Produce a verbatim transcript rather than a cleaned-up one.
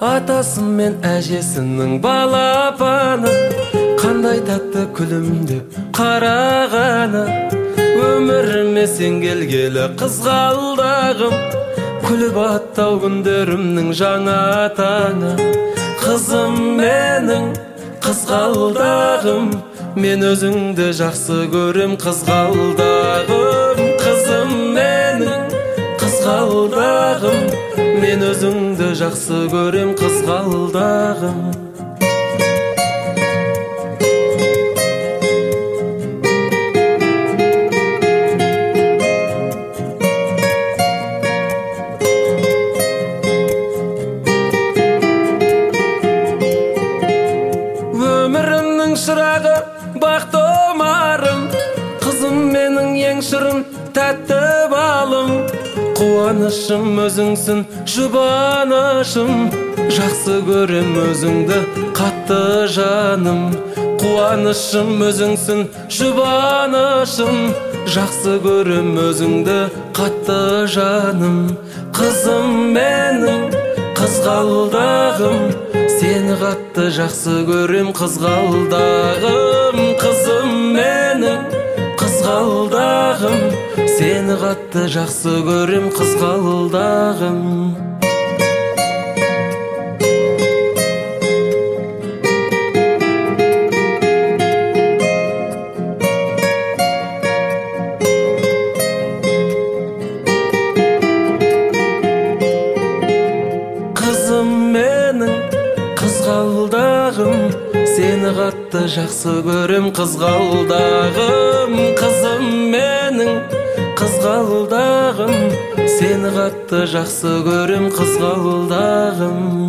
Атасы мен әжесінің балапаны, қандай татты күлімдеп қарағаны. Өміріме сен келгелі қызғалдағым, күліп аттау күндерімнің жаңа таңы. Қызым менің қызғалдағым, мен өзіңді жақсы көрем қызғалдағым. Қызым менің қызғалдағым, мен өзіңді жақсы көрем қызғалдағым. Өмірімнің шырағы бақ томарым, қызым менің ең шырын тәтті балым. Қуанышым өзіңсің жұбанышым, жақсы көрем өзіңді қатты жаным. Қуанышым өзіңсің жұбанышым, жақсы көрем өзіңді қатты жаным. Қызым менің қызғалдағым, сені қатты жақсы көрем қызғалдағым. Қызым менің қызғалдағым, сені қатты жақсы көрем қызғалдағым. Қызым менің қызғалдағым, сені қатты жақсы көрем қызғалдағым. Қызым менің қызғалдағым, сені қатты жақсы көрем қызғалдағым.